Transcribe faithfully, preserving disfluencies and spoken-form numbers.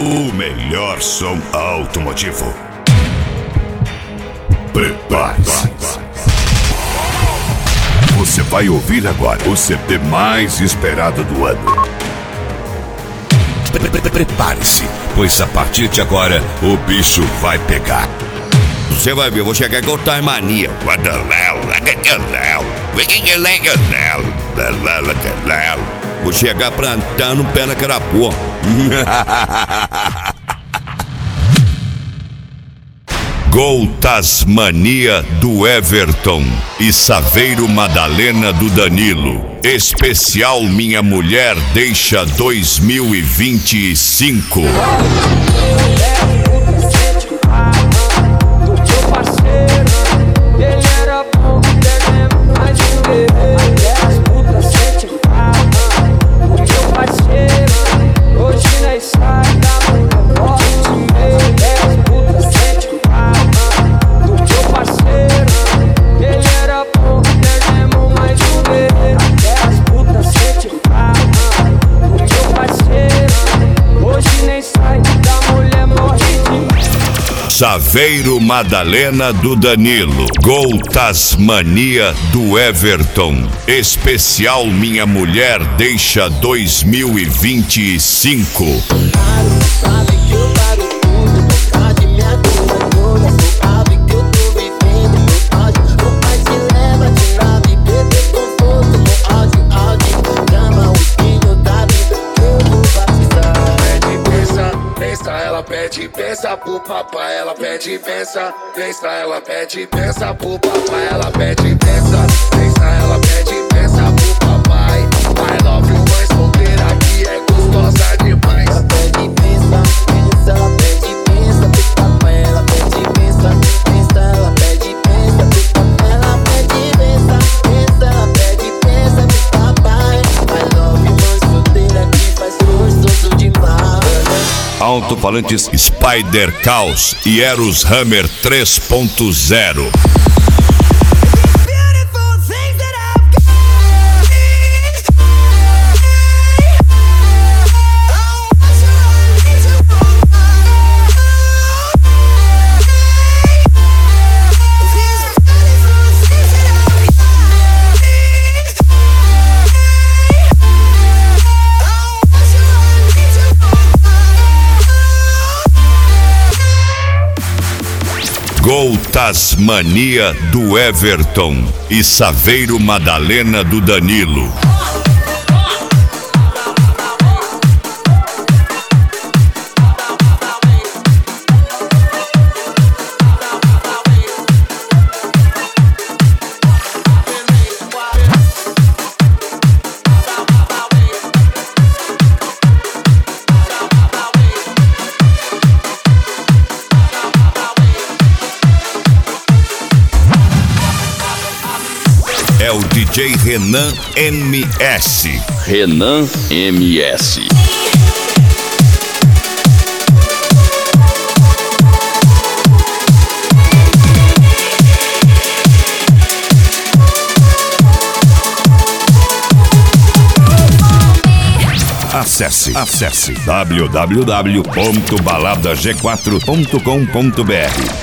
O melhor som automotivo. Prepare-se. Você vai ouvir agora o C D mais esperado do ano. Prepare-se, pois a partir de agora o bicho vai pegar. Você vai ver, eu vou chegar com Time Mania. Vou chegar plantando um pé na carapuã. Gol Tasmania do Everton e Saveiro Madalena do Danilo. Especial Minha Mulher Deixa dois mil e vinte e cinco. Saveiro Madalena do Danilo. Gol Tasmania do Everton. Especial Minha Mulher Deixa dois mil e vinte e cinco. Pede pensa pro papai, ela pede pensa, pensa, ela pede pensa pro papai, ela pede pensa, pensa, ela pede pensa pro papai. I love you, mãe solteira que é gostosa demais. Ela pede pensa, pensa, ela pede pensa pro papai, ela pede pensa, pensa, ela pede pensa pro papai, ela pede pensa, pensa, ela pede pensa pro papai. I love you, mãe solteira que faz gostoso demais. Alto-falantes Spider Caos e Eros Hammer três ponto zero. Gol Tasmania do Everton e Saveiro Madalena do Danilo. É o D J Renan M S. Renan M S. Acesse, acesse w w w ponto balada g quatro ponto com ponto b r.